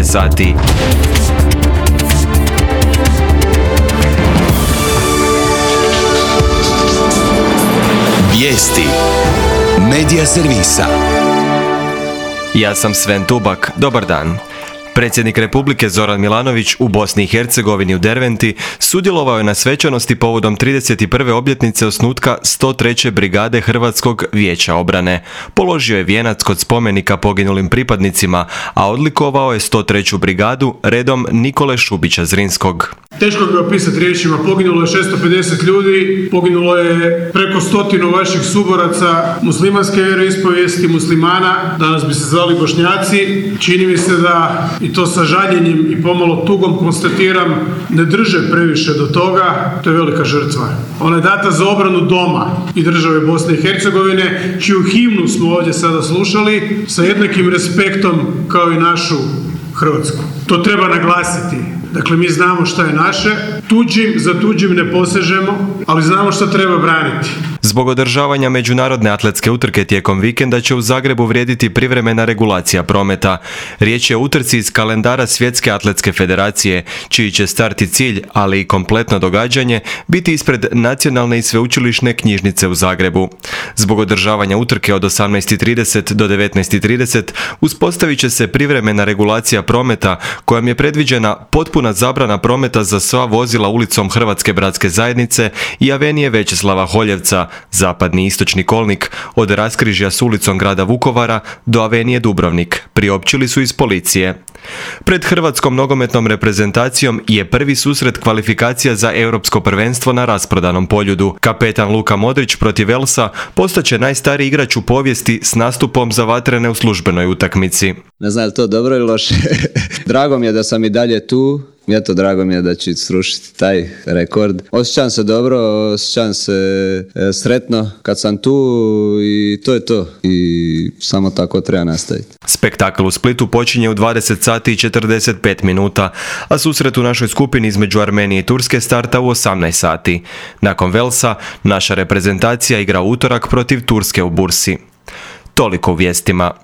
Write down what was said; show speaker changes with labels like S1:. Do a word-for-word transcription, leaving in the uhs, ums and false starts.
S1: šesnaest sati.
S2: Vijesti Medija servisa.
S1: Ja sam Sven Tubak. Dobar dan. Predsjednik Republike Zoran Milanović u Bosni i Hercegovini u Derventi sudjelovao je na svečanosti povodom trideset prve obljetnice osnutka sto treće brigade Hrvatskog vijeća obrane. Položio je vijenac kod spomenika poginulim pripadnicima, a odlikovao je sto treću brigadu redom Nikole Šubića Zrinskog.
S3: Teško ga opisati riječima, poginulo je šesto pedeset ljudi, poginulo je preko stotinu vaših suboraca muslimanske vjeroispovijesti, muslimana, danas bi se zvali Bošnjaci. Čini mi se da, i to sa žaljenjem i pomalo tugom konstatiram, ne drže previše do toga. To je velika žrtva. Ona je data za obranu doma i države Bosne i Hercegovine, čiju himnu smo ovdje sada slušali, sa jednakim respektom kao i našu Hrvatsku. To treba naglasiti. Dakle, mi znamo šta je naše, tuđim za tuđim ne posežemo, ali znamo šta treba braniti.
S1: Zbog održavanja međunarodne atletske utrke tijekom vikenda će u Zagrebu vrijediti privremena regulacija prometa. Riječ je o utrci iz kalendara Svjetske atletske federacije, čiji će start i cilj, ali i kompletno događanje, biti ispred Nacionalne i sveučilišne knjižnice u Zagrebu. Zbog održavanja utrke od osamnaest i trideset do devetnaest i trideset uspostavit će se privremena regulacija prometa, kojom je predviđena potpuna zabrana prometa za sva vozila ulicom Hrvatske bratske zajednice i avenije Većeslava Holjevca, zapadni i istočni kolnik, od raskrižja s ulicom grada Vukovara do avenije Dubrovnik, priopćili su iz policije. Pred hrvatskom nogometnom reprezentacijom je prvi susret kvalifikacija za europsko prvenstvo na rasprodanom Poljudu. Kapetan Luka Modrić protiv Velsa postaće najstariji igrač u povijesti s nastupom za vatrene u službenoj utakmici.
S4: Ne znam je li to dobro ili loše. Drago mi je da sam i dalje tu. Eto, drago mi je da ću srušiti taj rekord. Osjećam se dobro, osjećam se e, sretno kad sam tu i to je to. I samo tako treba nastaviti.
S1: Spektakl u Splitu počinje u dvadeset sati i četrdeset pet minuta, a susret u našoj skupini između Armenije i Turske starta u osamnaest sati. Nakon Velsa, naša reprezentacija igra utorak protiv Turske u Bursi. Toliko u vijestima.